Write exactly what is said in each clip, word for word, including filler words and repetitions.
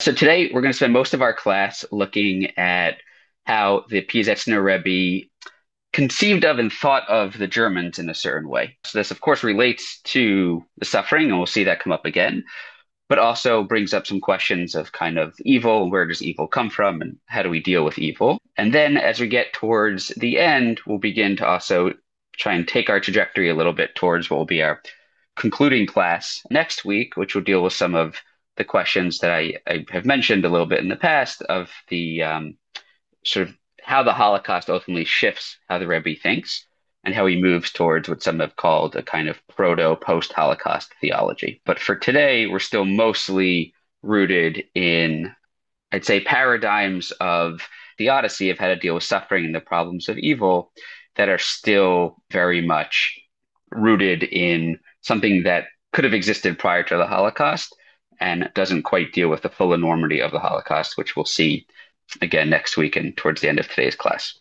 So today we're going to spend most of our class looking at how the Piasetzner Rebbe conceived of and thought of the Germans in a certain way. So this, of course, relates to the suffering, and we'll see that come up again, but also brings up some questions of kind of evil, where does evil come from, and how do we deal with evil? And then as we get towards the end, we'll begin to also try and take our trajectory a little bit towards what will be our concluding class next week, which will deal with some of the questions that I, I have mentioned a little bit in the past of the um, sort of how the Holocaust ultimately shifts how the Rebbe thinks and how he moves towards what some have called a kind of proto post Holocaust theology. But for today, we're still mostly rooted in, I'd say, paradigms of theodicy of how to deal with suffering and the problems of evil that are still very much rooted in something that could have existed prior to the Holocaust and doesn't quite deal with the full enormity of the Holocaust, which we'll see again next week and towards the end of today's class.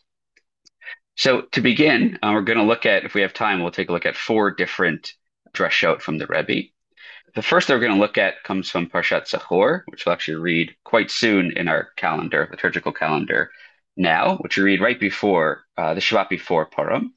So to begin, uh, we're going to look at, if we have time, we'll take a look at four different drashot from the Rebbe. The first that we're going to look at comes from Parshat Zachor, which we'll actually read quite soon in our calendar, liturgical calendar now, which we read right before uh, the Shabbat before Purim.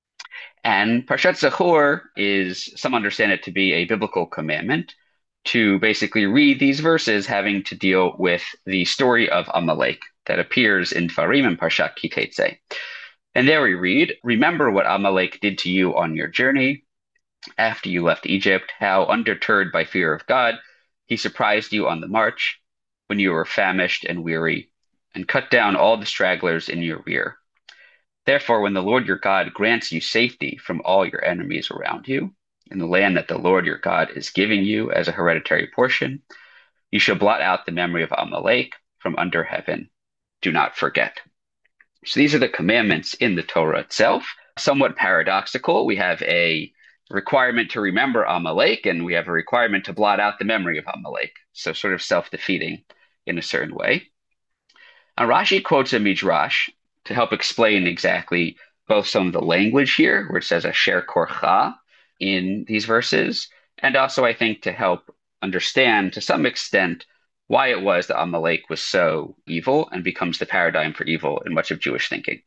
And Parshat Zachor is, some understand it to be a biblical commandment to basically read these verses having to deal with the story of Amalek that appears in Dvarim and Parshat Ki Teitzei. And there we read, remember what Amalek did to you on your journey after you left Egypt, how undeterred by fear of God, he surprised you on the march when you were famished and weary and cut down all the stragglers in your rear. Therefore, when the Lord your God grants you safety from all your enemies around you, in the land that the Lord your God is giving you as a hereditary portion, you shall blot out the memory of Amalek from under heaven. Do not forget. So these are the commandments in the Torah itself. Somewhat paradoxical. We have a requirement to remember Amalek, and we have a requirement to blot out the memory of Amalek. So sort of self-defeating in a certain way. Now, Rashi quotes a midrash to help explain exactly both some of the language here, where it says asher korcha in these verses, and also I think to help understand to some extent why it was that Amalek was so evil and becomes the paradigm for evil in much of Jewish thinking.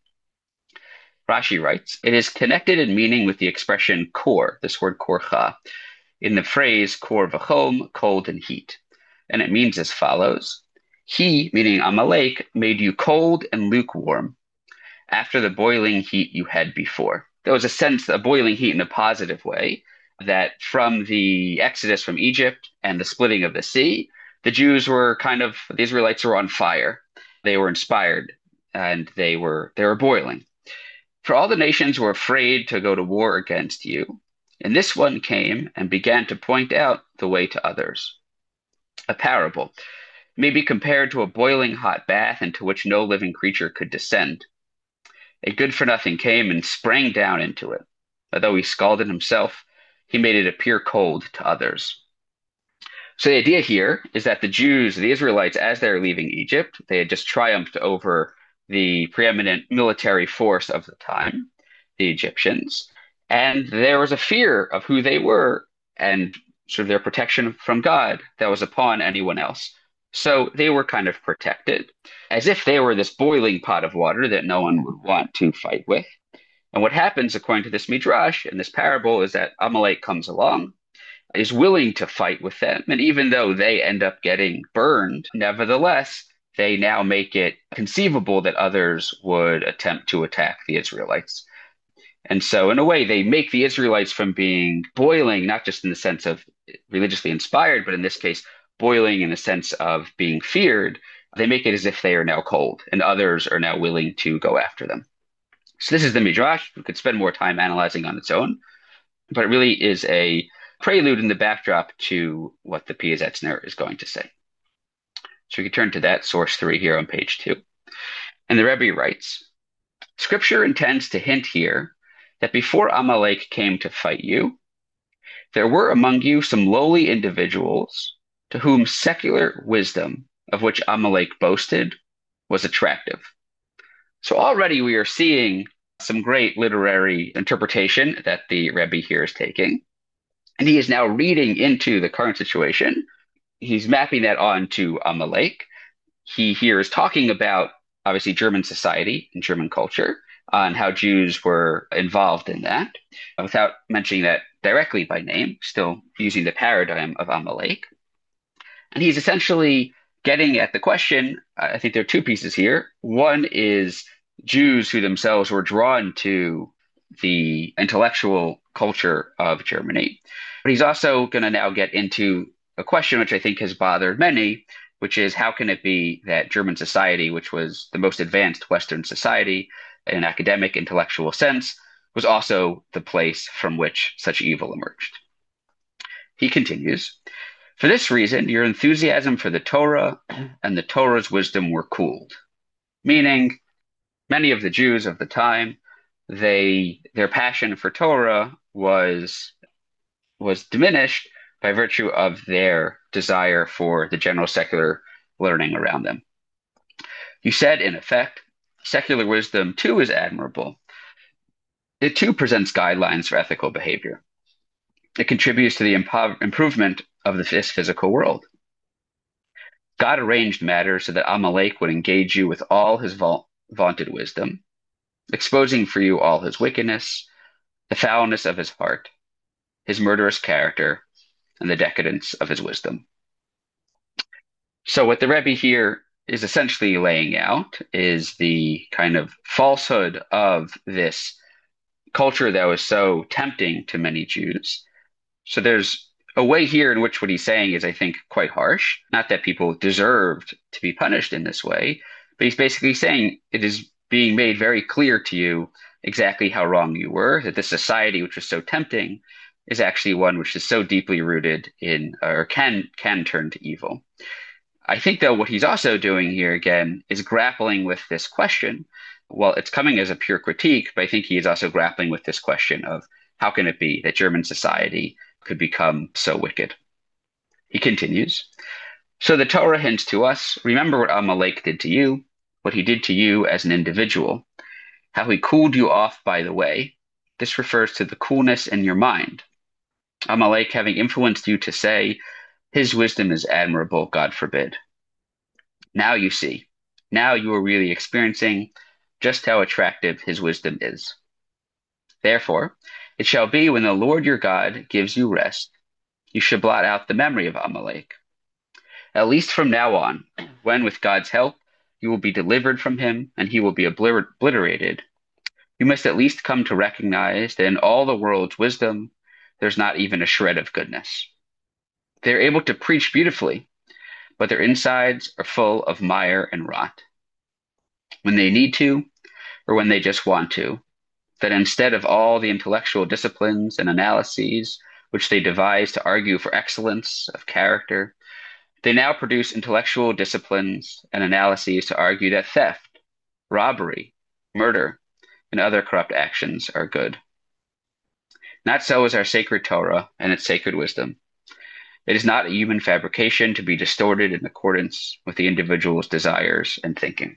Rashi writes, it is connected in meaning with the expression kor, this word korcha, in the phrase kor v'chom, cold and heat. And it means as follows, he, meaning Amalek, made you cold and lukewarm after the boiling heat you had before. There was a sense, a boiling heat in a positive way, that from the exodus from Egypt and the splitting of the sea, the Jews were kind of, the Israelites were on fire. They were inspired and they were, they were boiling. For all the nations were afraid to go to war against you, and this one came and began to point out the way to others. A parable may be compared to a boiling hot bath into which no living creature could descend. A good-for-nothing came and sprang down into it. Although he scalded himself, he made it appear cold to others. So the idea here is that the Jews, the Israelites, as they're leaving Egypt, they had just triumphed over the preeminent military force of the time, the Egyptians, and there was a fear of who they were and sort of their protection from God that was upon anyone else. So they were kind of protected, as if they were this boiling pot of water that no one would want to fight with. And what happens, according to this midrash in this parable, is that Amalek comes along, is willing to fight with them, and even though they end up getting burned, nevertheless, they now make it conceivable that others would attempt to attack the Israelites. And so, in a way, they make the Israelites from being boiling, not just in the sense of religiously inspired, but in this case, boiling in the sense of being feared. They make it as if they are now cold, and others are now willing to go after them. So this is the Midrash. We could spend more time analyzing on its own, but it really is a prelude in the backdrop to what the Piasetzner is going to say. So we can turn to that, source three here on page two. And the Rebbe writes, Scripture intends to hint here that before Amalek came to fight you, there were among you some lowly individuals to whom secular wisdom, of which Amalek boasted, was attractive. So already we are seeing some great literary interpretation that the Rebbe here is taking. And he is now reading into the current situation he's mapping that onto Amalek. He here is talking about obviously German society and German culture uh, and how Jews were involved in that without mentioning that directly by name, still using the paradigm of Amalek. And he's essentially getting at the question. I think there are two pieces here. One is Jews who themselves were drawn to the intellectual culture of Germany. But he's also going to now get into a question which I think has bothered many, which is how can it be that German society, which was the most advanced Western society in an academic, intellectual sense, was also the place from which such evil emerged? He continues, for this reason, your enthusiasm for the Torah and the Torah's wisdom were cooled, meaning many of the Jews of the time, they their passion for Torah was was diminished by virtue of their desire for the general secular learning around them. You said, in effect, secular wisdom too is admirable. It too presents guidelines for ethical behavior. It contributes to the impo- improvement of this physical world. God arranged matters so that Amalek would engage you with all his va- vaunted wisdom, exposing for you all his wickedness, the foulness of his heart, his murderous character, and the decadence of his wisdom. So what the Rebbe here is essentially laying out is the kind of falsehood of this culture that was so tempting to many Jews. So there's a way here in which what he's saying is, I think, quite harsh. Not that people deserved to be punished in this way, but he's basically saying it is being made very clear to you exactly how wrong you were, that this society, which was so tempting, is actually one which is so deeply rooted in, or can can turn to evil. I think, though, what he's also doing here, again, is grappling with this question. Well, it's coming as a pure critique, but I think he is also grappling with this question of how can it be that German society could become so wicked? He continues, so the Torah hints to us, remember what Amalek did to you, what he did to you as an individual, how he cooled you off by the way. This refers to the coolness in your mind. Amalek having influenced you to say, his wisdom is admirable, God forbid. Now you see, now you are really experiencing just how attractive his wisdom is. Therefore, it shall be when the Lord your God gives you rest, you should blot out the memory of Amalek. At least from now on, when with God's help you will be delivered from him and he will be obliter- obliterated, you must at least come to recognize that in all the world's wisdom, there's not even a shred of goodness. They're able to preach beautifully, but their insides are full of mire and rot. When they need to, or when they just want to, that instead of all the intellectual disciplines and analyses which they devise to argue for excellence of character, they now produce intellectual disciplines and analyses to argue that theft, robbery, murder, and other corrupt actions are good. Not so is our sacred Torah and its sacred wisdom. It is not a human fabrication to be distorted in accordance with the individual's desires and thinking.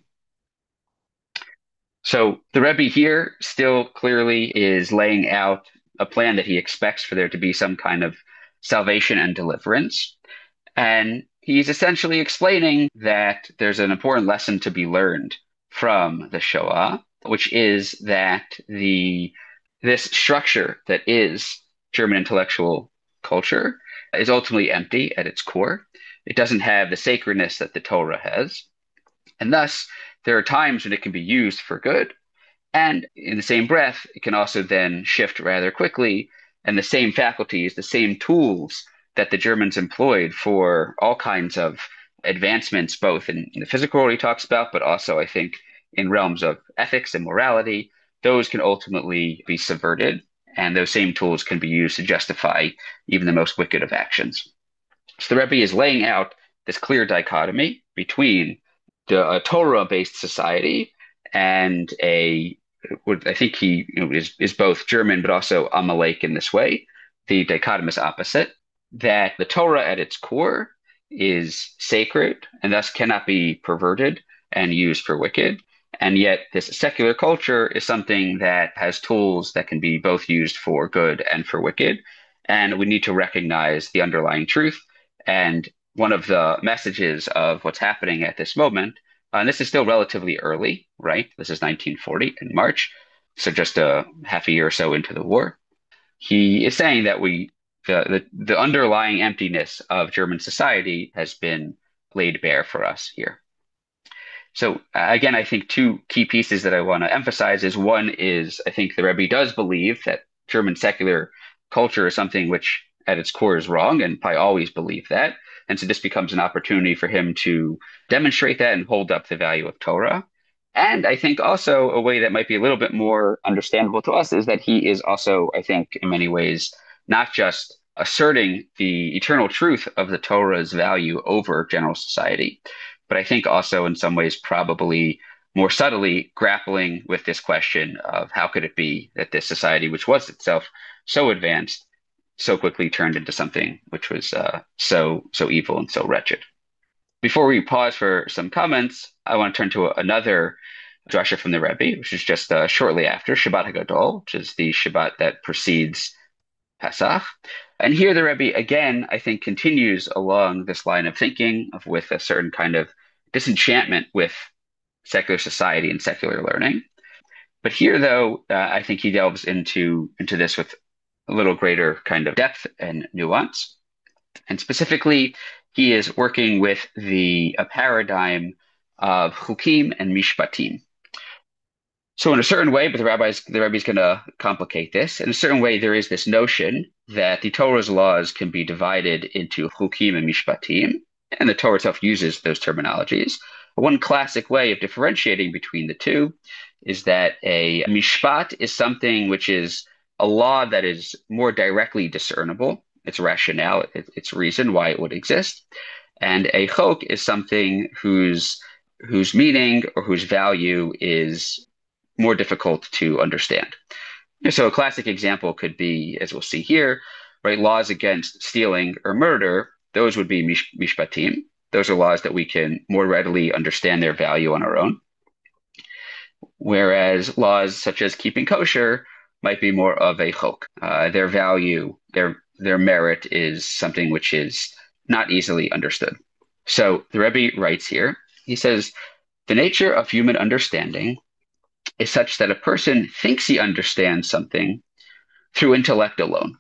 So the Rebbe here still clearly is laying out a plan that he expects for there to be some kind of salvation and deliverance. And he's essentially explaining that there's an important lesson to be learned from the Shoah, which is that the this structure that is German intellectual culture is ultimately empty at its core. It doesn't have the sacredness that the Torah has. And thus, there are times when it can be used for good. And in the same breath, it can also then shift rather quickly. And the same faculties, the same tools that the Germans employed for all kinds of advancements, both in, in the physical world he talks about, but also, I think, in realms of ethics and morality, those can ultimately be subverted. And those same tools can be used to justify even the most wicked of actions. So the Rebbe is laying out this clear dichotomy between the, a Torah-based society and a, what I think he you know, is, is both German but also Amalek in this way, the dichotomous opposite, that the Torah at its core is sacred and thus cannot be perverted and used for wicked. And yet this secular culture is something that has tools that can be both used for good and for wicked. And we need to recognize the underlying truth and one of the messages of what's happening at this moment. Uh, and this is still relatively early, right? This is nineteen forty in March, so just a half a year or so into the war. He is saying that we the, the the underlying emptiness of German society has been laid bare for us here. So uh, again, I think two key pieces that I want to emphasize is one is I think the Rebbe does believe that German secular culture is something which at its core is wrong, and I always believe that. And so this becomes an opportunity for him to demonstrate that and hold up the value of Torah. And I think also a way that might be a little bit more understandable to us is that he is also, I think, in many ways, not just asserting the eternal truth of the Torah's value over general society, but I think also in some ways probably more subtly grappling with this question of how could it be that this society, which was itself so advanced, so quickly turned into something which was uh, so so evil and so wretched. Before we pause for some comments, I want to turn to another drasha from the Rebbe, which is just uh, shortly after Shabbat HaGadol, which is the Shabbat that precedes Pesach. And here the Rebbe, again, I think continues along this line of thinking of with a certain kind of disenchantment with secular society and secular learning. But here, though, uh, I think he delves into, into this with a little greater kind of depth and nuance. And specifically, he is working with the a paradigm of chukim and mishpatim. So in a certain way, but the rabbis, the Rebbe is going to complicate this. In a certain way, there is this notion that the Torah's laws can be divided into chukim and mishpatim, and the Torah itself uses those terminologies. One classic way of differentiating between the two is that a mishpat is something which is a law that is more directly discernible, its rationale, its reason why it would exist, and a chok is something whose whose meaning or whose value is more difficult to understand. So a classic example could be, as we'll see here, right, laws against stealing or murder. Those would be mish- mishpatim. Those are laws that we can more readily understand their value on our own. Whereas laws such as keeping kosher might be more of a chok. Uh, their value, their their merit is something which is not easily understood. So the Rebbe writes here, he says, the nature of human understanding is such that a person thinks he understands something through intellect alone.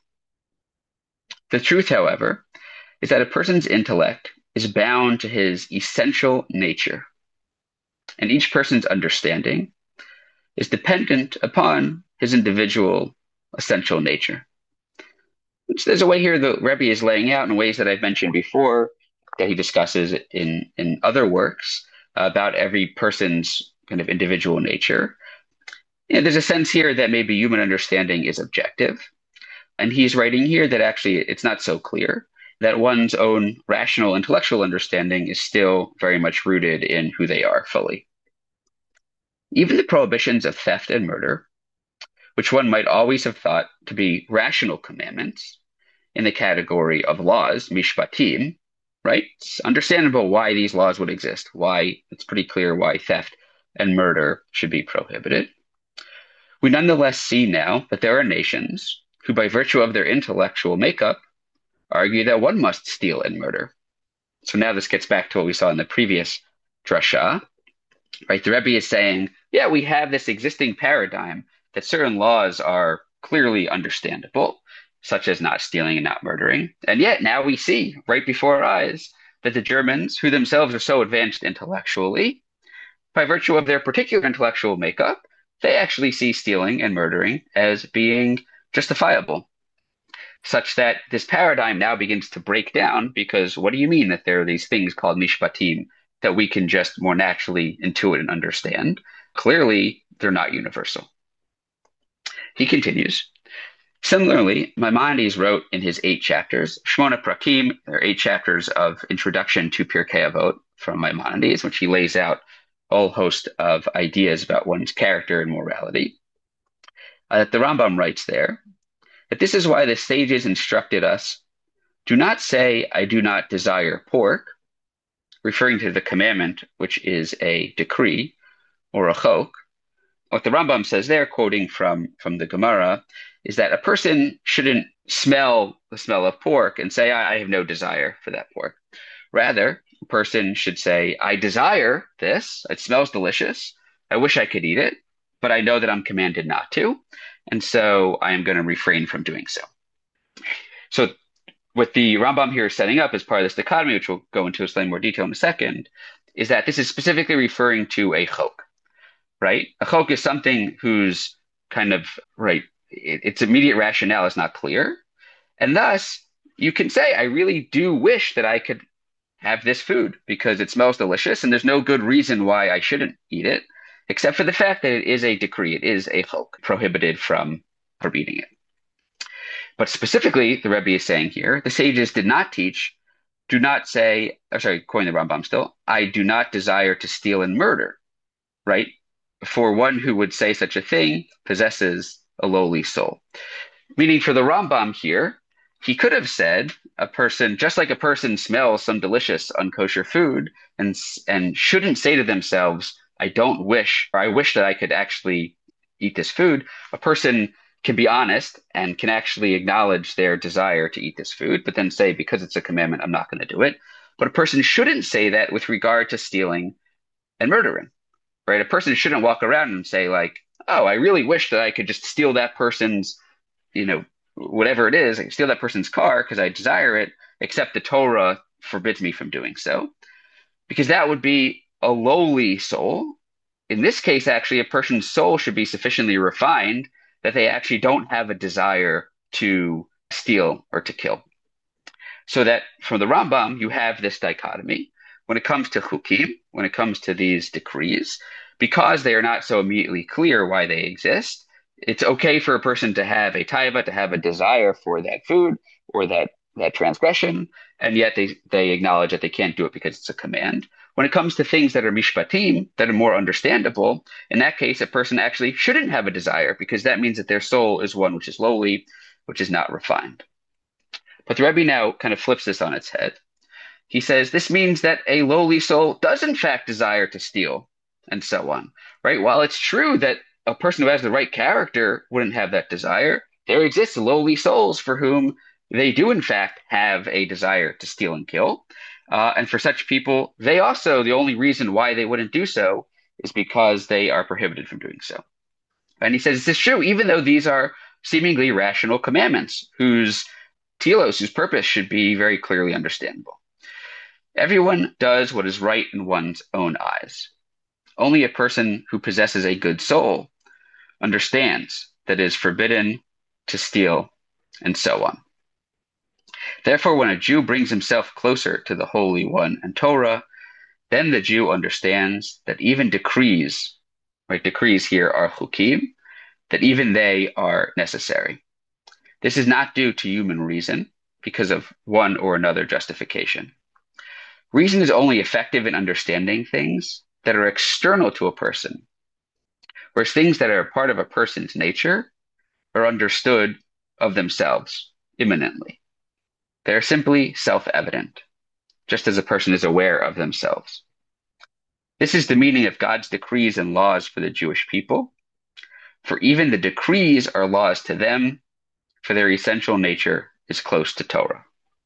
The truth, however, is that a person's intellect is bound to his essential nature, and each person's understanding is dependent upon his individual essential nature. There's a way here the Rebbe is laying out in ways that I've mentioned before that he discusses in, in other works about every person's kind of individual nature. And there's a sense here that maybe human understanding is objective. And he's writing here that actually it's not so clear, that one's own rational intellectual understanding is still very much rooted in who they are fully. Even the prohibitions of theft and murder, which one might always have thought to be rational commandments in the category of laws, mishpatim, right? It's understandable why these laws would exist, why it's pretty clear why theft and murder should be prohibited. We nonetheless see now that there are nations who, by virtue of their intellectual makeup, argue that one must steal and murder. So now this gets back to what we saw in the previous drasha, right? The Rebbe is saying, yeah, we have this existing paradigm that certain laws are clearly understandable, such as not stealing and not murdering. And yet now we see right before our eyes that the Germans, who themselves are so advanced intellectually, by virtue of their particular intellectual makeup, they actually see stealing and murdering as being justifiable, such that this paradigm now begins to break down, because what do you mean that there are these things called mishpatim that we can just more naturally intuit and understand? Clearly, they're not universal. He continues, similarly, Maimonides wrote in his eight chapters, Shmona Prakim, there are eight chapters of introduction to Pirkei Avot from Maimonides, which he lays out a whole host of ideas about one's character and morality. Uh, the Rambam writes there that this is why the sages instructed us, do not say, I do not desire pork, referring to the commandment, which is a decree or a chok. What the Rambam says there, quoting from, from the Gemara, is that a person shouldn't smell the smell of pork and say, I, I have no desire for that pork. Rather, a person should say, I desire this. It smells delicious. I wish I could eat it, but I know that I'm commanded not to. And so I am going to refrain from doing so. So what the Rambam here is setting up as part of this dichotomy, which we'll go into in slightly more detail in a second, is that this is specifically referring to a chok, right? A chok is something whose kind of, right, it, its immediate rationale is not clear. And thus, you can say, I really do wish that I could have this food because it smells delicious and there's no good reason why I shouldn't eat it, except for the fact that it is a decree. It is a chok, prohibited from, from eating it. But specifically, the Rebbe is saying here, the sages did not teach, do not say, or sorry, quoting the Rambam still, I do not desire to steal and murder, right? For one who would say such a thing possesses a lowly soul. Meaning for the Rambam here, he could have said a person, just like a person smells some delicious unkosher food and, and shouldn't say to themselves, I don't wish, or I wish that I could actually eat this food. A person can be honest and can actually acknowledge their desire to eat this food, but then say, because it's a commandment, I'm not going to do it. But a person shouldn't say that with regard to stealing and murdering, right? A person shouldn't walk around and say like, oh, I really wish that I could just steal that person's, you know, whatever it is, I can steal that person's car because I desire it, except the Torah forbids me from doing so. Because that would be a lowly soul. In this case, actually, a person's soul should be sufficiently refined that they actually don't have a desire to steal or to kill. So that from the Rambam, you have this dichotomy. When it comes to chukim, when it comes to these decrees, because they are not so immediately clear why they exist, it's okay for a person to have a taiva, to have a desire for that food or that, that transgression, and yet they, they acknowledge that they can't do it because it's a command. When it comes to things that are mishpatim, that are more understandable, in that case, a person actually shouldn't have a desire because that means that their soul is one which is lowly, which is not refined. But the Rebbe now kind of flips this on its head. He says this means that a lowly soul does in fact desire to steal and so on, right? While it's true that a person who has the right character wouldn't have that desire, there exists lowly souls for whom they do in fact have a desire to steal and kill. Uh, and for such people, they also, the only reason why they wouldn't do so is because they are prohibited from doing so. And he says this is true, even though these are seemingly rational commandments, whose telos, whose purpose should be very clearly understandable. Everyone does what is right in one's own eyes. Only a person who possesses a good soul understands that it is forbidden to steal and so on. Therefore, when a Jew brings himself closer to the Holy One and Torah, then the Jew understands that even decrees, right, decrees here are chukim, that even they are necessary. This is not due to human reason because of one or another justification. Reason is only effective in understanding things that are external to a person, whereas things that are a part of a person's nature are understood of themselves immanently. They are simply self-evident, just as a person is aware of themselves. This is the meaning of God's decrees and laws for the Jewish people, for even the decrees are laws to them, for their essential nature is close to Torah.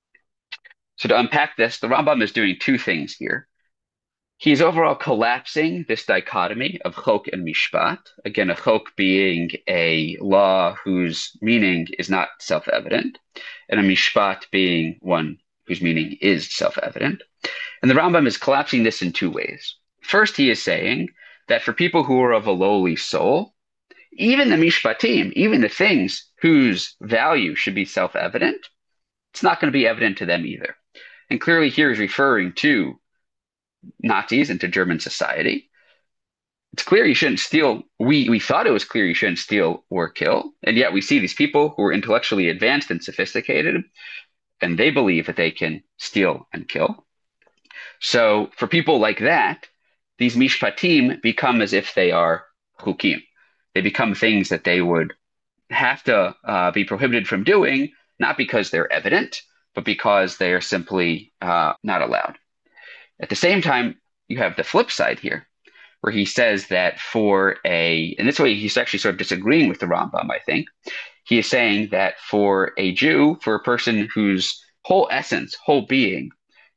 So to unpack this, the Rambam is doing two things here. He's overall collapsing this dichotomy of chok and mishpat. Again, a chok being a law whose meaning is not self-evident, and a mishpat being one whose meaning is self-evident. And the Rambam is collapsing this in two ways. First, he is saying that for people who are of a lowly soul, even the mishpatim, even the things whose value should be self-evident, it's not going to be evident to them either. And clearly here he's referring to Nazis and to German society. It's clear you shouldn't steal. We, we thought it was clear you shouldn't steal or kill. And yet we see these people who are intellectually advanced and sophisticated, and they believe that they can steal and kill. So for people like that, these mishpatim become as if they are chukim. They become things that they would have to uh, be prohibited from doing, not because they're evident, but because they are simply uh, not allowed. At the same time, you have the flip side here, where he says that for a, and this way he's actually sort of disagreeing with the Rambam, I think. He is saying that for a Jew, for a person whose whole essence, whole being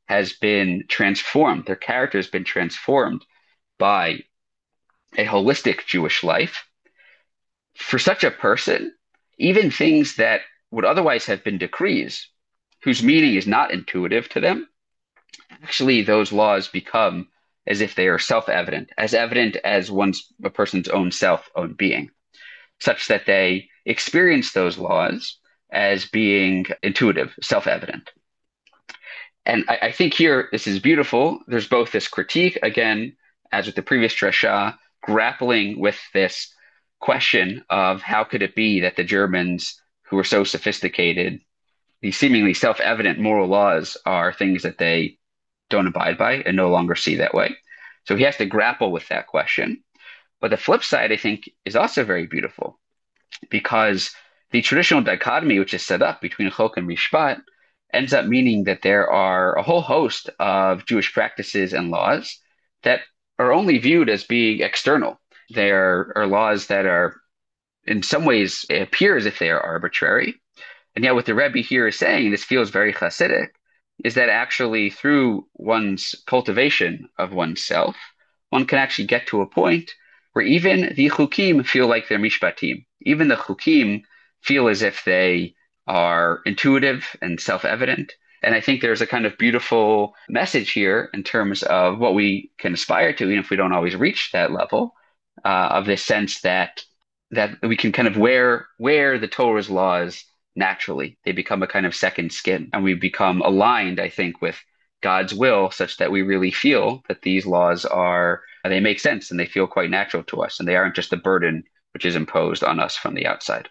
has been transformed, their character has been transformed by a holistic Jewish life. For such a person, even things that would otherwise have been decrees, whose meaning is not intuitive to them, actually those laws become as if they are self-evident, as evident as one's a person's own self, own being, such that they experience those laws as being intuitive, self-evident. And I, I think here this is beautiful. There's both this critique, again, as with the previous drasha, grappling with this question of how could it be that the Germans, who were so sophisticated, these seemingly self-evident moral laws are things that they don't abide by and no longer see that way. So he has to grapple with that question. But the flip side, I think, is also very beautiful because the traditional dichotomy which is set up between Chok and Mishpat ends up meaning that there are a whole host of Jewish practices and laws that are only viewed as being external. There are laws that are, in some ways, it appear as if they are arbitrary. And yet what the Rebbe here is saying, this feels very Hasidic, is that actually through one's cultivation of oneself, one can actually get to a point where even the chukim feel like they're mishpatim. Even the chukim feel as if they are intuitive and self-evident. And I think there's a kind of beautiful message here in terms of what we can aspire to, even if we don't always reach that level, uh, of this sense that that we can kind of wear wear the Torah's laws naturally. They become a kind of second skin, and we become aligned, I think, with God's will, such that we really feel that these laws are they make sense and they feel quite natural to us, and they aren't just a burden which is imposed on us from the outside.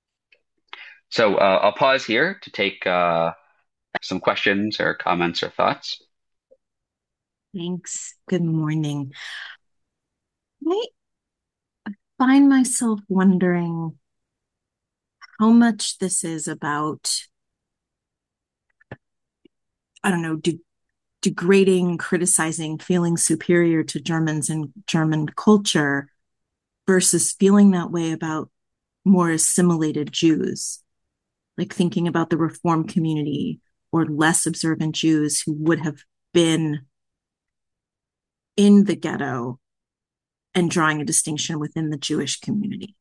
So uh, I'll pause here to take uh, some questions or comments or thoughts. Thanks. Good morning. I find myself wondering how much this is about, I don't know, de- degrading, criticizing, feeling superior to Germans and German culture versus feeling that way about more assimilated Jews, like thinking about the Reform community or less observant Jews who would have been in the ghetto and drawing a distinction within the Jewish community.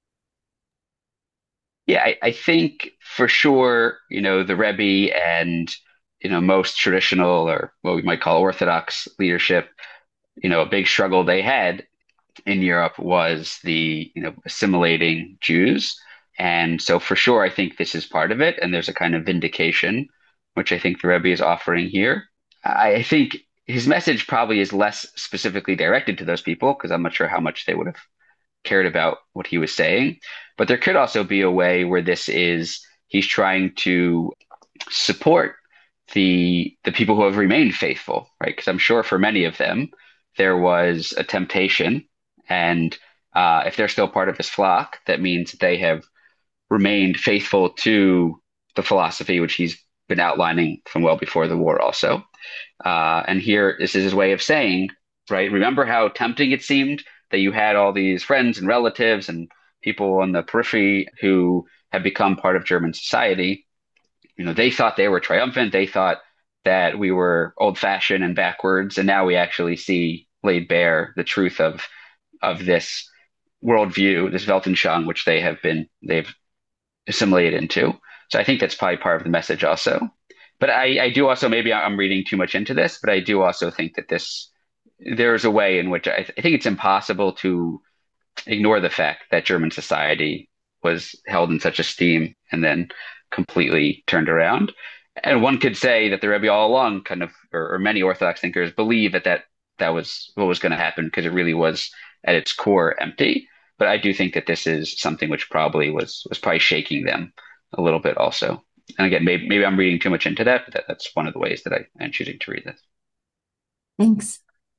Yeah, I, I think for sure, you know, the Rebbe and, you know, most traditional or what we might call Orthodox leadership, you know, a big struggle they had in Europe was the, you know, assimilating Jews. And so for sure, I think this is part of it. And there's a kind of vindication, which I think the Rebbe is offering here. I, I think his message probably is less specifically directed to those people because I'm not sure how much they would have cared about what he was saying. But there could also be a way where this is he's trying to support the the people who have remained faithful, right? Because I'm sure for many of them there was a temptation, and uh, if they're still part of his flock, that means they have remained faithful to the philosophy which he's been outlining from well before the war, also. Uh, and here, this is his way of saying, right? Remember how tempting it seemed that you had all these friends and relatives and people on the periphery who have become part of German society. You know, they thought they were triumphant. They thought that we were old-fashioned and backwards, and now we actually see laid bare the truth of of this worldview, this Weltanschauung, which they have been they've assimilated into. So I think that's probably part of the message also. But I, I do also maybe I'm reading too much into this, but I do also think that this there's a way in which I, I think it's impossible to ignore the fact that German society was held in such esteem and then completely turned around. And one could say that the Rebbe all along kind of, or, or many Orthodox thinkers believe that that, that was what was going to happen because it really was at its core empty. But I do think that this is something which probably was was probably shaking them a little bit also. And again, maybe, maybe I'm reading too much into that, but that, that's one of the ways that I am choosing to read this. Thanks.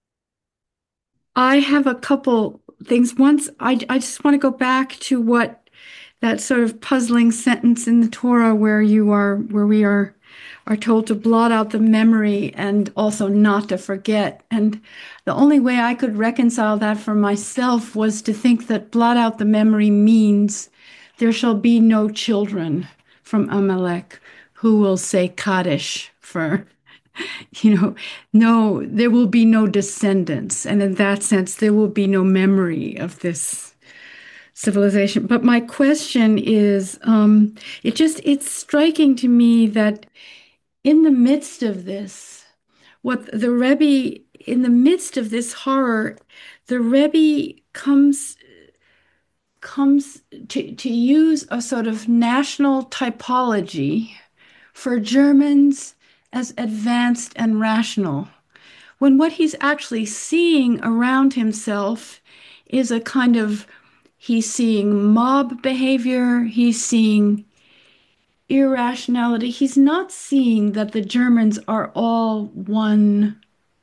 I have a couple things. Once, I, I just want to go back to what that sort of puzzling sentence in the Torah where you are, where we are, are told to blot out the memory and also not to forget. And the only way I could reconcile that for myself was to think that blot out the memory means there shall be no children from Amalek who will say Kaddish for you know, no, there will be no descendants. And in that sense, there will be no memory of this civilization. But my question is, um, it just, it's striking to me that in the midst of this, what the Rebbe, in the midst of this horror, the Rebbe comes comes to, to use a sort of national typology for Germans as advanced and rational, when what he's actually seeing around himself is a kind of, he's seeing mob behavior, he's seeing irrationality. He's not seeing that the Germans are all one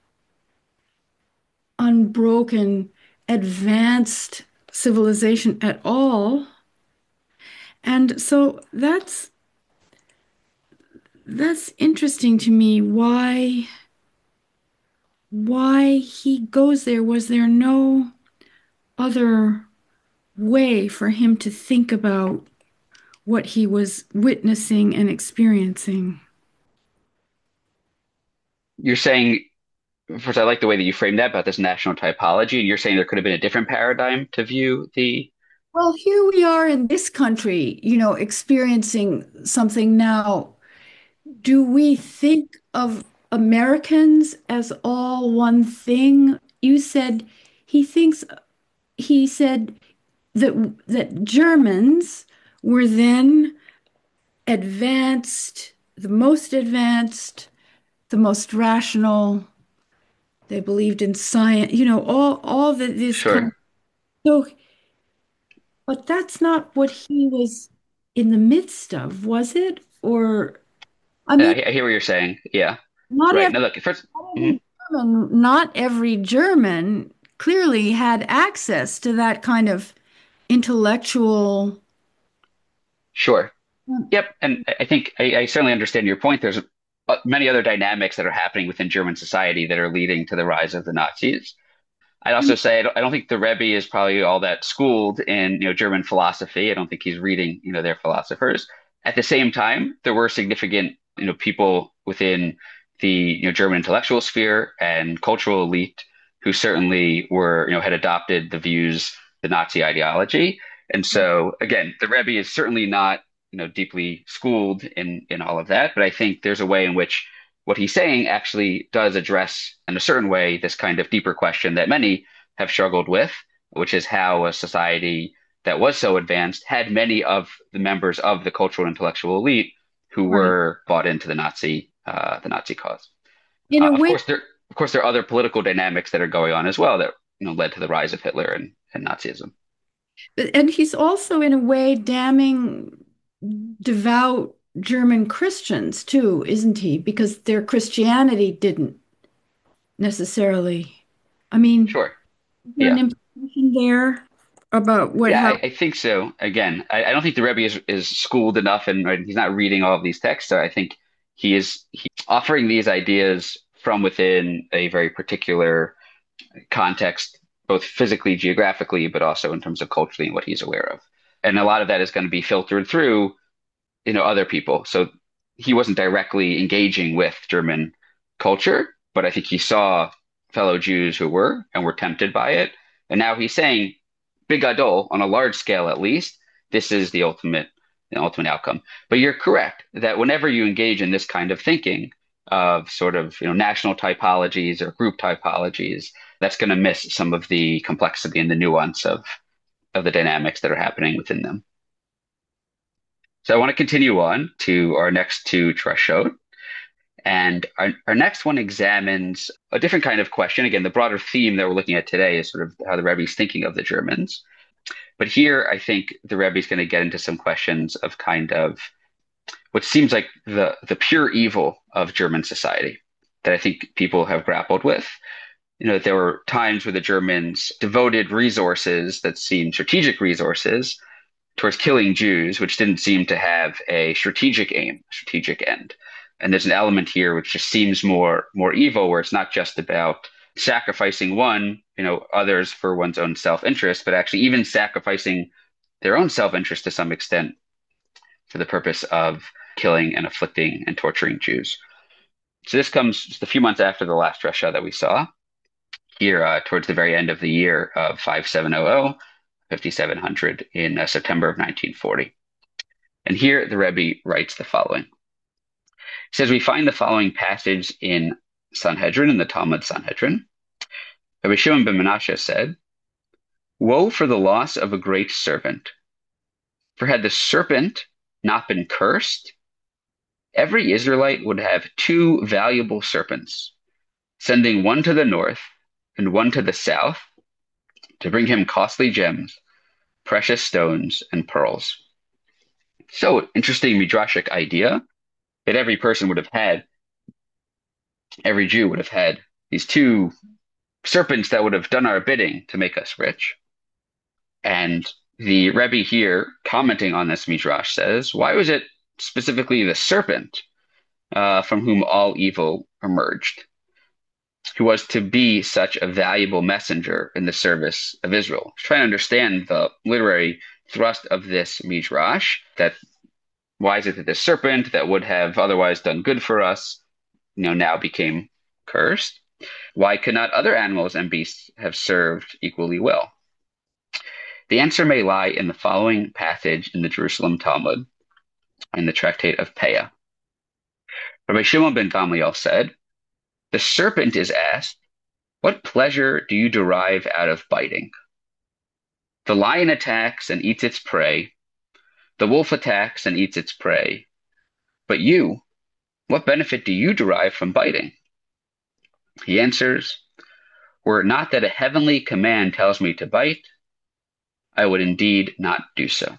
unbroken, advanced civilization at all. And so that's that's interesting to me why why he goes there. Was there no other way for him to think about what he was witnessing and experiencing? You're saying, first, I like the way that you framed that about this national typology, and you're saying there could have been a different paradigm to view the. Well, here we are in this country, you know, experiencing something now. Do we think of Americans as all one thing? You said he thinks he said that that Germans were then advanced, the most advanced, the most rational. They believed in science, you know, all all that this kind of, Sure. so, but that's not what he was in the midst of, was it? Or I Yeah, mean, I, I hear what you're saying. Yeah. not Right. every Now, look, first, every mhm, German, not every German clearly had access to that kind of intellectual. sure. Yep. And I I think I, I certainly understand your point. There's uh, many other dynamics that are happening within German society that are leading to the rise of the Nazis. I'd also say I don't, I don't think the Rebbe is probably all that schooled in, you know, German philosophy. I don't think he's reading, you know, their philosophers. At the same time, there were significant, you know, people within the, you know, German intellectual sphere and cultural elite who certainly were, you know, had adopted the views, the Nazi ideology. And so, again, the Rebbe is certainly not, you know, deeply schooled in in all of that. But I think there's a way in which what he's saying actually does address, in a certain way, this kind of deeper question that many have struggled with, which is how a society that was so advanced had many of the members of the cultural and intellectual elite who Right. were bought into the Nazi uh, the Nazi cause. In Uh, a of way, course, there of course there are other political dynamics that are going on as well that, you know, led to the rise of Hitler and, and Nazism. and he's also in a way damning devout German Christians too, isn't he? Because their Christianity didn't necessarily. I mean, Sure. is there an Yeah. implication there about what Yeah, how I, I think so. Again, I, I don't think the Rebbe is, is schooled enough, and right, he's not reading all of these texts. So I think he is he's offering these ideas from within a very particular context, both physically, geographically, but also in terms of culturally and what he's aware of. And a lot of that is going to be filtered through, you know, other people. So he wasn't directly engaging with German culture, but I think he saw fellow Jews who were and were tempted by it. And now he's saying, big gadol, on a large scale at least, this is the ultimate, the ultimate outcome. But you're correct that whenever you engage in this kind of thinking of sort of, you know, national typologies or group typologies, that's going to miss some of the complexity and the nuance of of the dynamics that are happening within them. So I want to continue on to our next two Trashot. And our, our next one examines a different kind of question. Again, the broader theme that we're looking at today is sort of how the Rebbe is thinking of the Germans. But here, I think the Rebbe is going to get into some questions of kind of what seems like the, the pure evil of German society that I think people have grappled with. You know, there were times where the Germans devoted resources that seemed strategic resources towards killing Jews, which didn't seem to have a strategic aim, a strategic end. And there's an element here which just seems more more evil, where it's not just about sacrificing one, you know, others for one's own self-interest, but actually even sacrificing their own self-interest to some extent for the purpose of killing and afflicting and torturing Jews. So this comes just a few months after the last Dresha that we saw here uh, towards the very end of the year of fifty-seven hundred, fifty-seven hundred in uh, September of nineteen forty. And here the Rebbe writes the following. He says, we find the following passage in Sanhedrin, in the Talmud Sanhedrin. Rabbi Shimon ben Menashe said, woe for the loss of a great servant. For had the serpent not been cursed, every Israelite would have two valuable serpents, sending one to the north and one to the south to bring him costly gems, precious stones, and pearls. So interesting midrashic idea that every person would have had, every Jew would have had these two serpents that would have done our bidding to make us rich. And the Rebbe here, commenting on this midrash, says, why was it specifically the serpent uh, from whom all evil emerged, who was to be such a valuable messenger in the service of Israel? Trying to understand the literary thrust of this midrash, that why is it that this serpent that would have otherwise done good for us, you know, now became cursed? Why could not other animals and beasts have served equally well? The answer may lie in the following passage in the Jerusalem Talmud, in the tractate of Peah. Rabbi Shimon ben Gamliel said, the serpent is asked, what pleasure do you derive out of biting? The lion attacks and eats its prey. The wolf attacks and eats its prey. But you, what benefit do you derive from biting? He answers, were it not that a heavenly command tells me to bite, I would indeed not do so.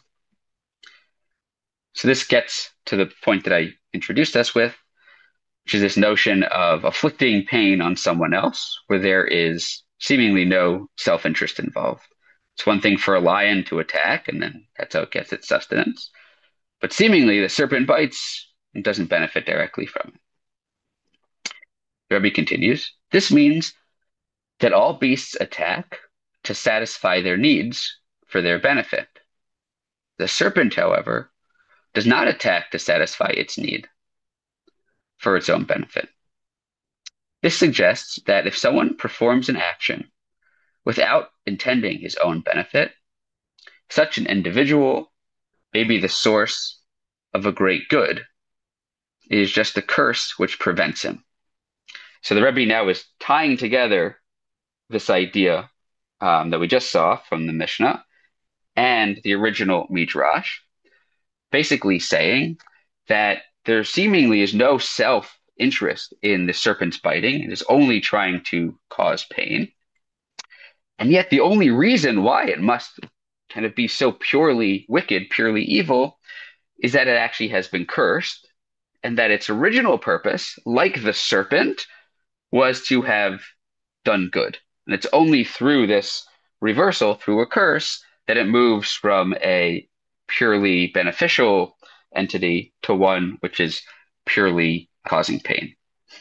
So this gets to the point that I introduced us with, which is this notion of afflicting pain on someone else, where there is seemingly no self-interest involved. It's one thing for a lion to attack, and then that's how it gets its sustenance. But seemingly the serpent bites and doesn't benefit directly from it. The Rebbe continues, this means that all beasts attack to satisfy their needs for their benefit. The serpent, however, does not attack to satisfy its need for its own benefit. This suggests that if someone performs an action without intending his own benefit, such an individual may be the source of a great good. It is just the curse which prevents him. So the Rebbe now is tying together this idea um, that we just saw from the Mishnah and the original Midrash, basically saying that there seemingly is no self-interest in the serpent's biting. It is only trying to cause pain. And yet the only reason why it must kind of be so purely wicked, purely evil, is that it actually has been cursed, and that its original purpose, like the serpent, was to have done good. And it's only through this reversal, through a curse, that it moves from a purely beneficial entity to one which is purely causing pain.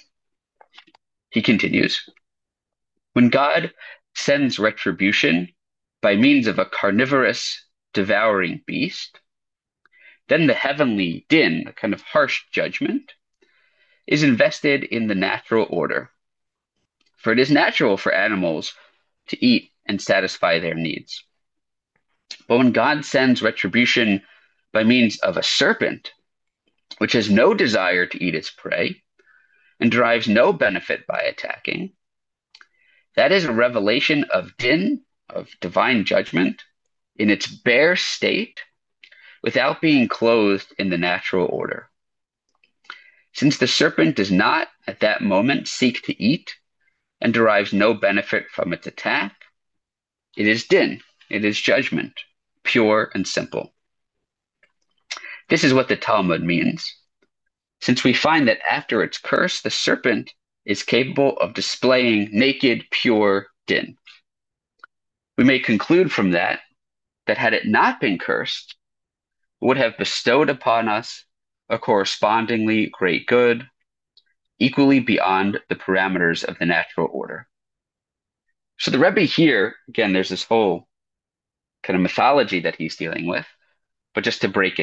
He continues, when God sends retribution by means of a carnivorous, devouring beast, then the heavenly din, a kind of harsh judgment, is invested in the natural order. For it is natural for animals to eat and satisfy their needs. But when God sends retribution by means of a serpent, which has no desire to eat its prey and derives no benefit by attacking, that is a revelation of din, of divine judgment, in its bare state, without being clothed in the natural order. Since the serpent does not at that moment seek to eat and derives no benefit from its attack, it is din, it is judgment, pure and simple. This is what the Talmud means, since we find that after its curse, the serpent is capable of displaying naked, pure din. We may conclude from that, that had it not been cursed, it would have bestowed upon us a correspondingly great good, equally beyond the parameters of the natural order. So the Rebbe here, again, there's this whole kind of mythology that he's dealing with, but just to break it down, he's saying that the world has moments where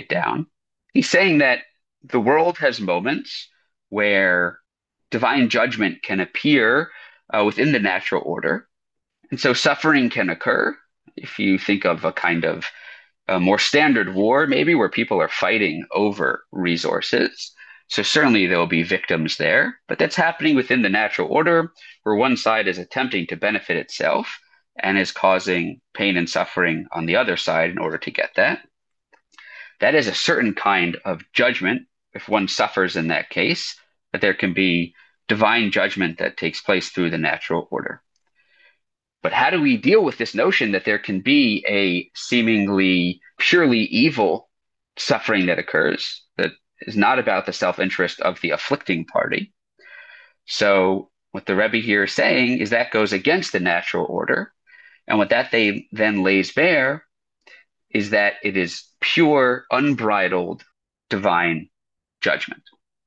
divine judgment can appear uh, within the natural order. And so suffering can occur. If you think of a kind of a more standard war, maybe where people are fighting over resources. So certainly there will be victims there, but that's happening within the natural order where one side is attempting to benefit itself and is causing pain and suffering on the other side in order to get that. That is a certain kind of judgment. If one suffers in that case, that there can be divine judgment that takes place through the natural order. But how do we deal with this notion that there can be a seemingly purely evil suffering that occurs that is not about the self-interest of the afflicting party? So what the Rebbe here is saying is that goes against the natural order. And what that they then lays bare is that it is pure, unbridled, divine judgment.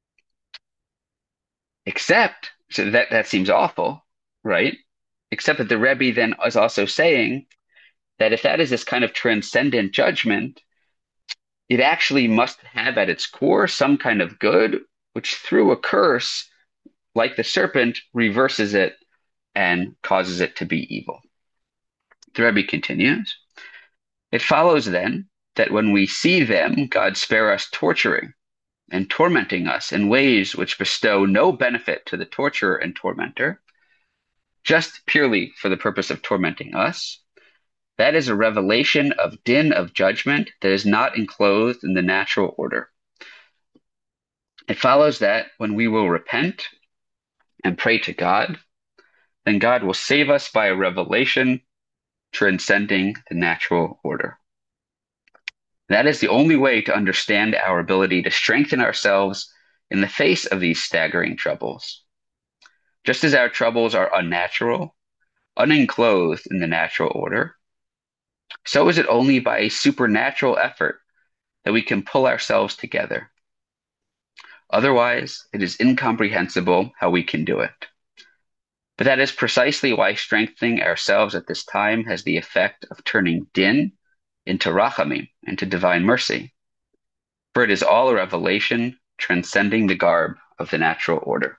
Except, so that, that seems awful, right? Except that the Rebbe then is also saying that if that is this kind of transcendent judgment, it actually must have at its core some kind of good, which through a curse, like the serpent, reverses it and causes it to be evil. The Rebbe continues, it follows then that when we see them, God spare us torturing and tormenting us in ways which bestow no benefit to the torturer and tormentor, just purely for the purpose of tormenting us, that is a revelation of din of judgment that is not enclosed in the natural order. It follows that when we will repent and pray to God, then God will save us by a revelation transcending the natural order. That is the only way to understand our ability to strengthen ourselves in the face of these staggering troubles. Just as our troubles are unnatural, unenclosed in the natural order, so is it only by a supernatural effort that we can pull ourselves together. Otherwise, it is incomprehensible how we can do it. But that is precisely why strengthening ourselves at this time has the effect of turning din into rachamim, into divine mercy. For it is all a revelation transcending the garb of the natural order.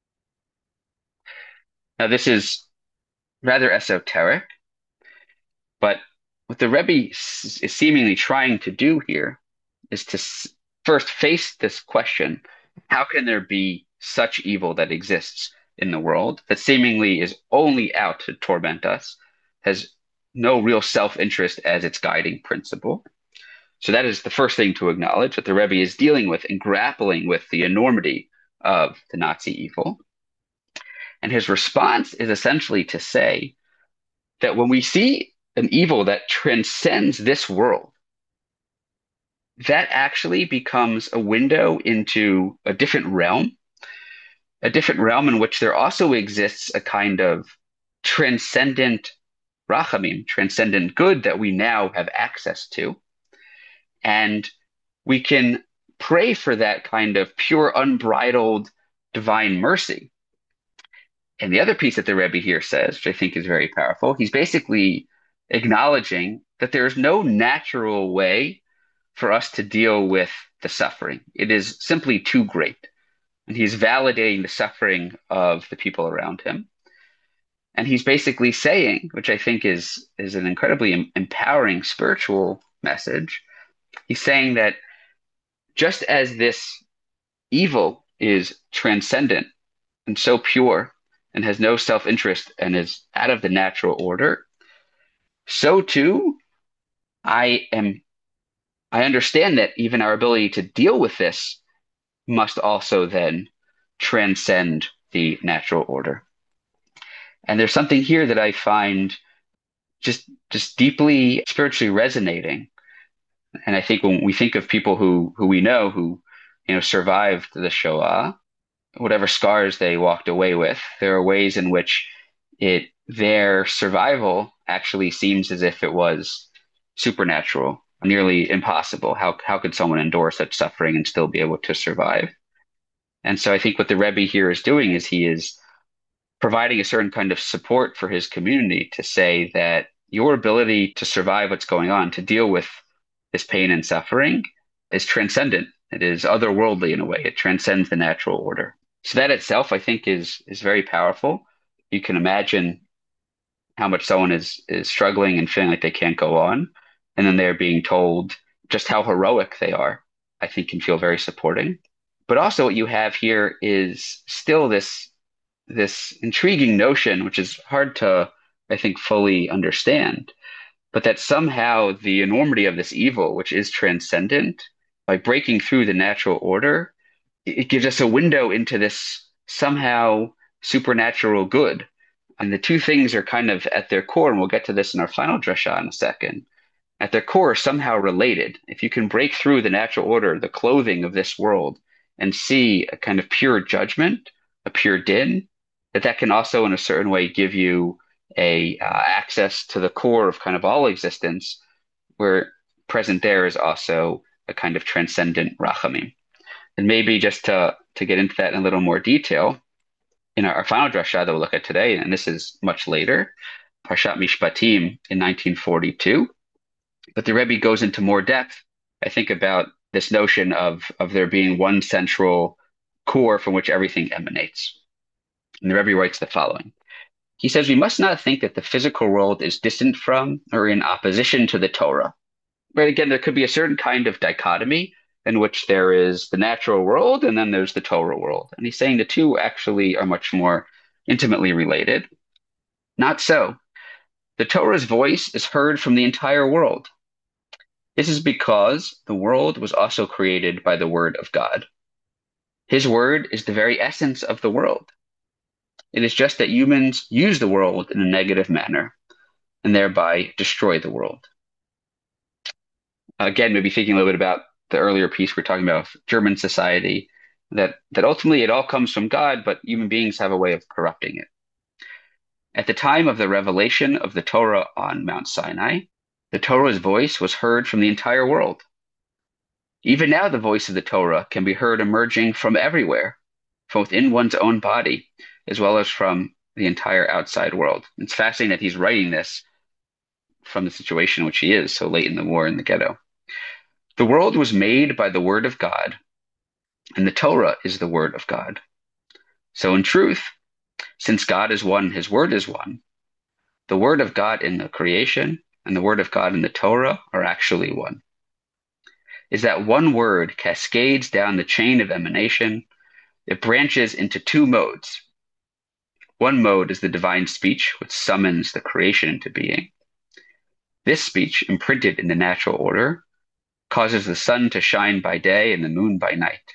Now, this is rather esoteric, but what the Rebbe is seemingly trying to do here is to first face this question, how can there be such evil that exists in the world that seemingly is only out to torment us, has no real self-interest as its guiding principle? So that is the first thing to acknowledge, that the Rebbe is dealing with and grappling with the enormity of the Nazi evil. And his response is essentially to say that when we see an evil that transcends this world, that actually becomes a window into a different realm, a different realm in which there also exists a kind of transcendent rachamim, transcendent good that we now have access to. And we can pray for that kind of pure, unbridled divine mercy. And the other piece that the Rebbe here says, which I think is very powerful, he's basically acknowledging that there is no natural way for us to deal with the suffering. It is simply too great. And he's validating the suffering of the people around him. And he's basically saying, which I think is, is an incredibly empowering spiritual message, he's saying that just as this evil is transcendent and so pure and has no self-interest and is out of the natural order, so too, I am, I understand that even our ability to deal with this must also then transcend the natural order. And there's something here that I find just, just deeply spiritually resonating. And I think when we think of people who, who we know who, you know, survived the Shoah, whatever scars they walked away with, there are ways in which it their survival actually seems as if it was supernatural, nearly impossible. How how could someone endure such suffering and still be able to survive? And so I think what the Rebbe here is doing is he is providing a certain kind of support for his community to say that your ability to survive what's going on, to deal with this pain and suffering, is transcendent. It is otherworldly in a way. It transcends the natural order. So that itself, I think, is is very powerful. You can imagine how much someone is is struggling and feeling like they can't go on, and then they're being told just how heroic they are. I think can feel very supporting. But also what you have here is still this this intriguing notion, which is hard to, I think, fully understand, but that somehow the enormity of this evil, which is transcendent, by breaking through the natural order, it gives us a window into this somehow supernatural good. And the two things are kind of at their core, and we'll get to this in our final drasha in a second, at their core are somehow related. If you can break through the natural order, the clothing of this world, and see a kind of pure judgment, a pure din, that that can also in a certain way give you a uh, access to the core of kind of all existence, where present there is also a kind of transcendent rachamim. And maybe just to to get into that in a little more detail, in our, our final drasha that we'll look at today, and this is much later, Parshat Mishpatim in nineteen forty-two, but the Rebbe goes into more depth, I think, about this notion of of there being one central core from which everything emanates. And the Rebbe writes the following. He says, we must not think that the physical world is distant from or in opposition to the Torah. Right? Again, there could be a certain kind of dichotomy in which there is the natural world and then there's the Torah world. And he's saying the two actually are much more intimately related. Not so. The Torah's voice is heard from the entire world. This is because the world was also created by the word of God. His word is the very essence of the world. It is just that humans use the world in a negative manner and thereby destroy the world. Again, maybe thinking a little bit about the earlier piece we're talking about German society, that, that ultimately it all comes from God, but human beings have a way of corrupting it. At the time of the revelation of the Torah on Mount Sinai, the Torah's voice was heard from the entire world. Even now, the voice of the Torah can be heard emerging from everywhere, from within one's own body, as well as from the entire outside world. It's fascinating that he's writing this from the situation in which he is so late in the war in the ghetto. The world was made by the word of God, and the Torah is the word of God. So in truth, since God is one, his word is one, the word of God in the creation and the word of God in the Torah are actually one. Is that one word cascades down the chain of emanation, it branches into two modes. One mode is the divine speech, which summons the creation into being. This speech, imprinted in the natural order, causes the sun to shine by day and the moon by night.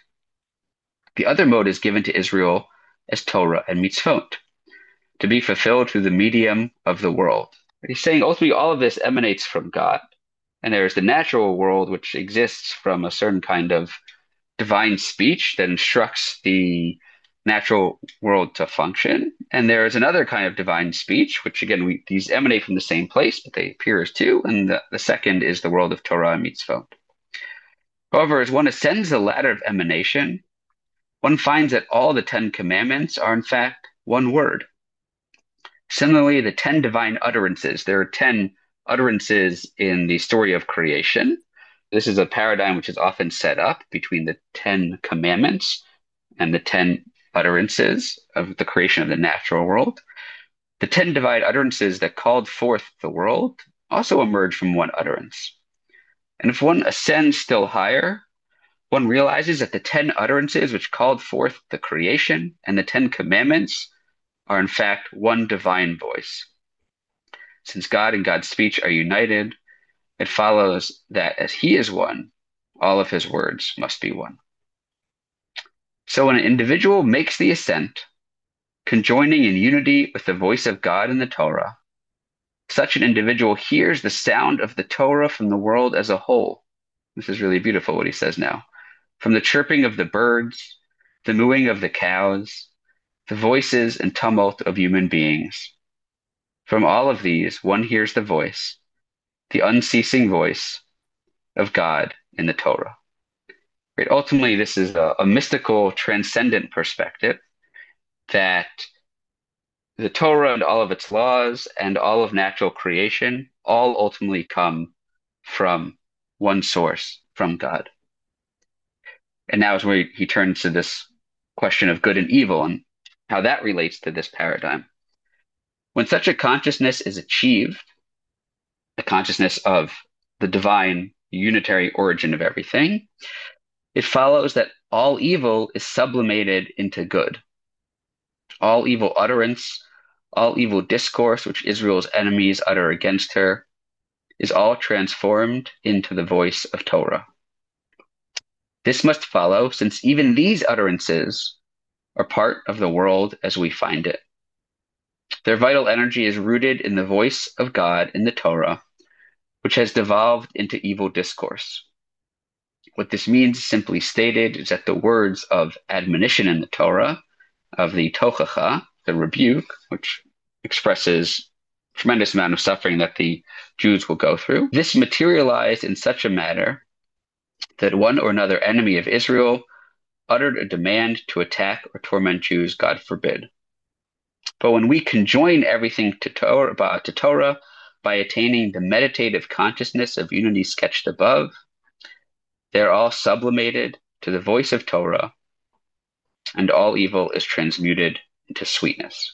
The other mode is given to Israel as Torah and mitzvot, to be fulfilled through the medium of the world. He's saying ultimately all of this emanates from God, and there is the natural world which exists from a certain kind of divine speech that instructs the natural world to function, and there is another kind of divine speech, which again, we, these emanate from the same place, but they appear as two, and the, the second is the world of Torah and mitzvot. However, as one ascends the ladder of emanation, one finds that all the Ten Commandments are in fact one word. Similarly, the ten divine utterances, there are ten utterances in the story of creation. This is a paradigm which is often set up between the Ten Commandments and the ten utterances of the creation of the natural world. The ten divine utterances that called forth the world also emerge from one utterance. And if one ascends still higher, one realizes that the ten utterances which called forth the creation and the Ten Commandments are in fact one divine voice. Since God and God's speech are united, it follows that as he is one, all of his words must be one. So when an individual makes the ascent, conjoining in unity with the voice of God in the Torah, such an individual hears the sound of the Torah from the world as a whole. This is really beautiful what he says now. From the chirping of the birds, the mooing of the cows, the voices and tumult of human beings. From all of these, one hears the voice, the unceasing voice of God in the Torah. Right? Ultimately, this is a, a mystical, transcendent perspective that the Torah and all of its laws and all of natural creation all ultimately come from one source, from God. And now is where he, he turns to this question of good and evil and how that relates to this paradigm. When such a consciousness is achieved, the consciousness of the divine unitary origin of everything, it follows that all evil is sublimated into good. All evil utterance, all evil discourse which Israel's enemies utter against her, is all transformed into the voice of Torah. This must follow, since even these utterances are part of the world as we find it. Their vital energy is rooted in the voice of God in the Torah, which has devolved into evil discourse. What this means, simply stated, is that the words of admonition in the Torah, of the tochacha, the rebuke, which expresses tremendous amount of suffering that the Jews will go through, this materialized in such a manner that one or another enemy of Israel uttered a demand to attack or torment Jews, God forbid. But when we conjoin everything to Torah, to Torah by attaining the meditative consciousness of unity sketched above, they're all sublimated to the voice of Torah, and all evil is transmuted into sweetness.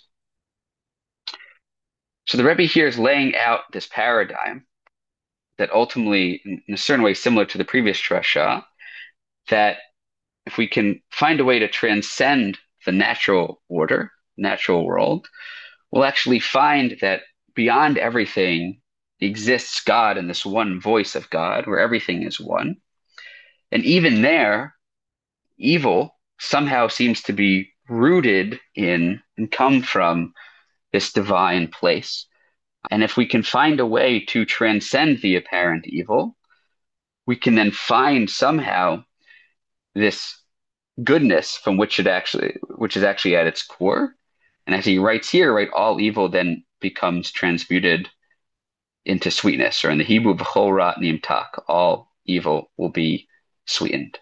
So the Rebbe here is laying out this paradigm that ultimately, in a certain way similar to the previous drasha, that if we can find a way to transcend the natural order, natural world, we'll actually find that beyond everything exists God and this one voice of God where everything is one. And even there, evil somehow seems to be rooted in and come from this divine place. And if we can find a way to transcend the apparent evil, we can then find somehow this goodness from which it actually, which is actually at its core. And as he writes here, right, all evil then becomes transmuted into sweetness, or in the Hebrew, v'chol ra nimtak, all evil will be sweetened.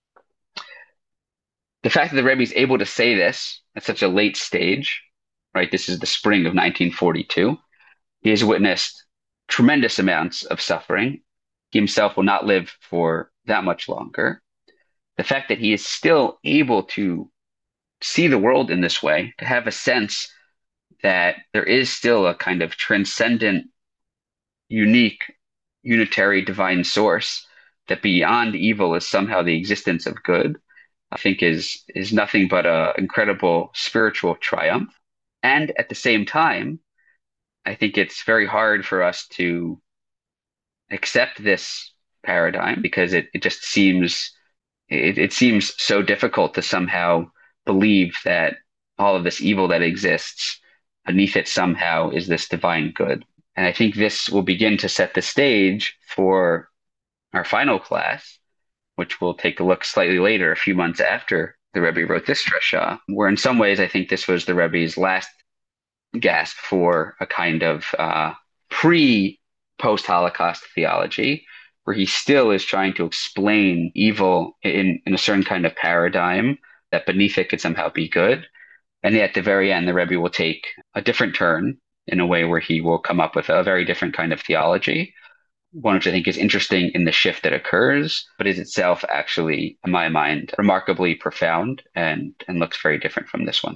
The fact that the Rebbe is able to say this at such a late stage, right? This is the spring of nineteen forty-two. He has witnessed tremendous amounts of suffering. He himself will not live for that much longer. The fact that he is still able to see the world in this way, to have a sense that there is still a kind of transcendent, unique, unitary divine source, that beyond evil is somehow the existence of good, I think is is nothing but an incredible spiritual triumph. And at the same time, I think it's very hard for us to accept this paradigm because it, it just seems it, it seems so difficult to somehow believe that all of this evil that exists beneath it somehow is this divine good. And I think this will begin to set the stage for our final class, which we'll take a look slightly later, a few months after the Rebbe wrote this drasha, where in some ways I think this was the Rebbe's last gasp for a kind of uh, pre-post-Holocaust theology, where he still is trying to explain evil in, in a certain kind of paradigm that beneath it could somehow be good. And yet at the very end, the Rebbe will take a different turn in a way where he will come up with a very different kind of theology, one which I think is interesting in the shift that occurs, but is itself actually, in my mind, remarkably profound and, and looks very different from this one.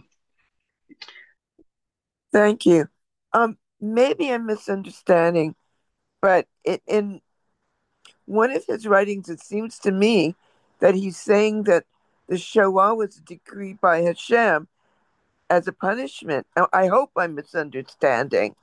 Thank you. Um, maybe I'm misunderstanding, but it, in one of his writings, it seems to me that he's saying that the Shoah was decreed by Hashem as a punishment. I hope I'm misunderstanding.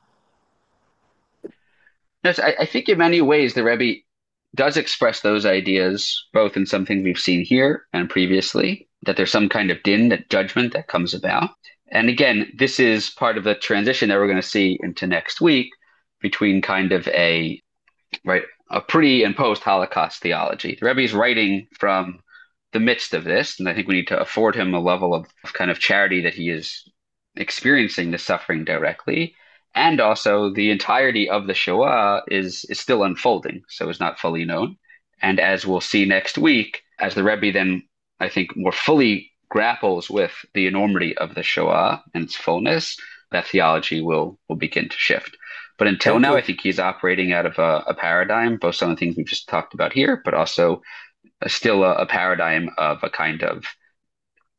Yes, I, I think in many ways the Rebbe does express those ideas, both in some things we've seen here and previously, that there's some kind of din, that judgment that comes about. And again, this is part of the transition that we're going to see into next week between kind of a right a pre and post Holocaust theology. The Rebbe is writing from the midst of this, and I think we need to afford him a level of, of kind of charity that he is experiencing the suffering directly. And also the entirety of the Shoah is is still unfolding, so it's not fully known. And as we'll see next week, as the Rebbe then, I think, more fully grapples with the enormity of the Shoah and its fullness, that theology will will begin to shift. But until Thank now, you. I think he's operating out of a, a paradigm, both some of the things we've just talked about here, but also a, still a, a paradigm of a kind of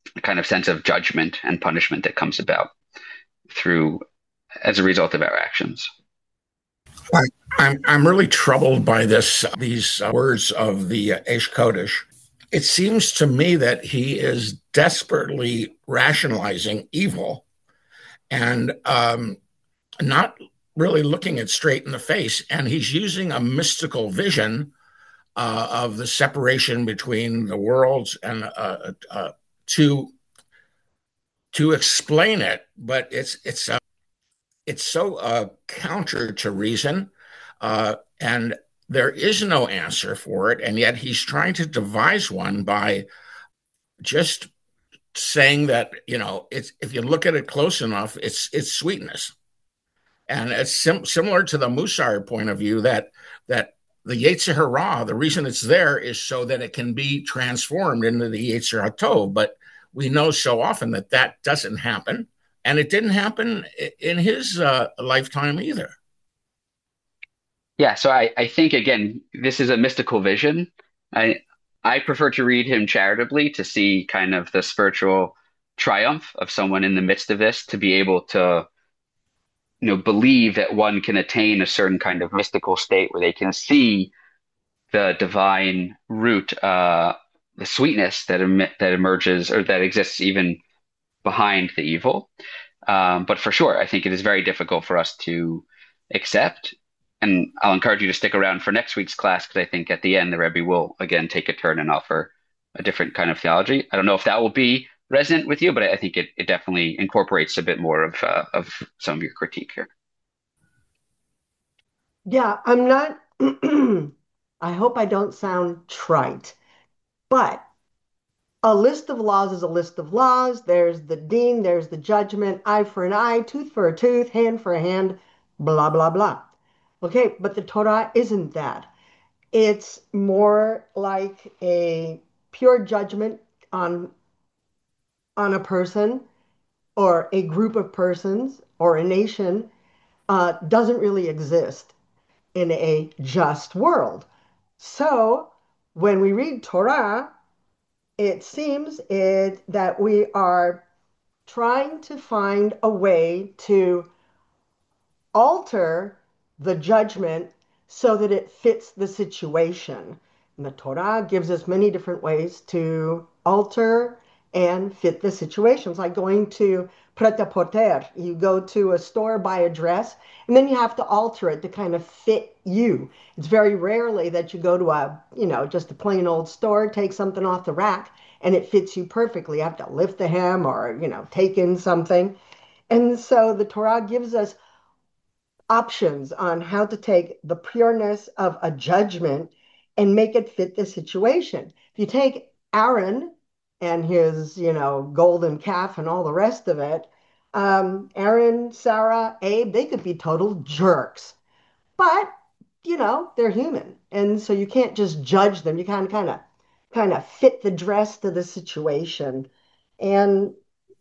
a kind of sense of judgment and punishment that comes about through as a result of our actions. I, I'm I'm really troubled by this these uh, words of the uh, Eish Kodesh. It seems to me that he is desperately rationalizing evil and um, not really looking it straight in the face. And he's using a mystical vision uh, of the separation between the worlds and uh, uh, to to explain it. But it's it's uh, it's so uh, counter to reason, uh, and there is no answer for it. And yet he's trying to devise one by just saying that, you know, it's if you look at it close enough, it's it's sweetness. And it's sim- similar to the Musar point of view that that the Yetzer Hara, the reason it's there is so that it can be transformed into the Yetzer HaTov. But we know so often that that doesn't happen. And it didn't happen in his uh, lifetime either. Yeah, so I, I think again, this is a mystical vision. I I prefer to read him charitably to see kind of the spiritual triumph of someone in the midst of this, to be able to, you know, believe that one can attain a certain kind of mystical state where they can see the divine root, uh, the sweetness that em that emerges or that exists even behind the evil. Um, but for sure, I think it is very difficult for us to accept. And I'll encourage you to stick around for next week's class because I think at the end the Rebbe will again take a turn and offer a different kind of theology. I don't know if that will be resonant with you, but I think it, it definitely incorporates a bit more of uh, of some of your critique here. Yeah, I'm not, I hope I don't sound trite, but a list of laws is a list of laws. There's the deen, there's the judgment, eye for an eye, tooth for a tooth, hand for a hand, blah, blah, blah. Okay, but the Torah isn't that. It's more like a pure judgment on on a person or a group of persons or a nation uh, doesn't really exist in a just world. So when we read Torah, it seems it that we are trying to find a way to alter the judgment so that it fits the situation. And the Torah gives us many different ways to alter and fit the situations, like going to pret-a-porter. You go to a store, buy a dress, and then you have to alter it to kind of fit you. It's very rarely that you go to a, you know, just a plain old store, take something off the rack, and it fits you perfectly. You have to lift the hem or, you know, take in something. And so the Torah gives us options on how to take the pureness of a judgment and make it fit the situation. If you take Aaron and his, you know, golden calf and all the rest of it, um, Aaron, Sarah, Abe, they could be total jerks. But, you know, they're human. And so you can't just judge them. You can kind of kind of fit the dress to the situation. And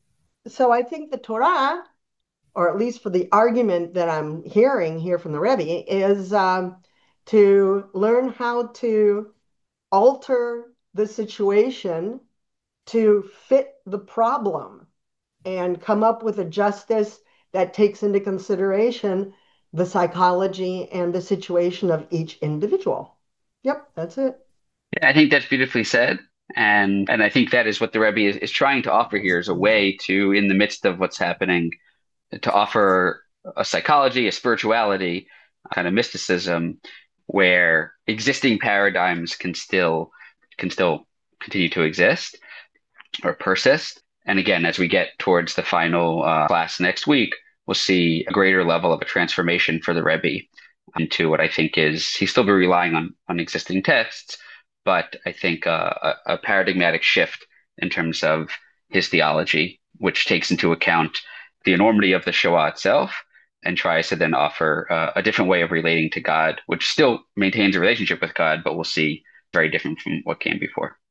so I think the Torah, or at least for the argument that I'm hearing here from the Rebbe, is um, to learn how to alter the situation to fit the problem and come up with a justice that takes into consideration the psychology and the situation of each individual. Yep, that's it. Yeah, I think that's beautifully said. And and I think that is what the Rebbe is, is trying to offer here, is a way to, in the midst of what's happening, to offer a psychology, a spirituality, a kind of mysticism where existing paradigms can still can still continue to exist or persist. And again, as we get towards the final uh, class next week, we'll see a greater level of a transformation for the Rebbe into what I think is, he's still be relying on on existing texts, but I think uh, a, a paradigmatic shift in terms of his theology, which takes into account the enormity of the Shoah itself and tries to then offer uh, a different way of relating to God, which still maintains a relationship with God, but we'll see very different from what came before.